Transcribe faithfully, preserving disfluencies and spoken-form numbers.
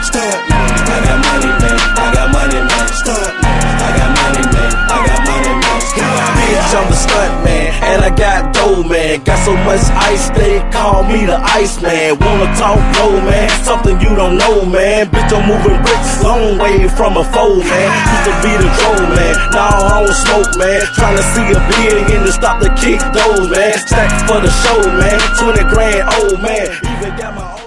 Stunt man. I got money, man. I got money, man. Stunt man. I got money, man. I got money, man. Bitch, I'm the stunt man, and I got dough, man. Got so much ice, they call me the ice man. Wanna talk low, man? Something you don't know, man. Bitch, I'm moving bricks, long way from a foe, man. Used to be the drone, man. Now I don't smoke, man. Tryna see a billion to stop the kick those, man. Stack for the show, man. Twenty grand old, man. Even got my own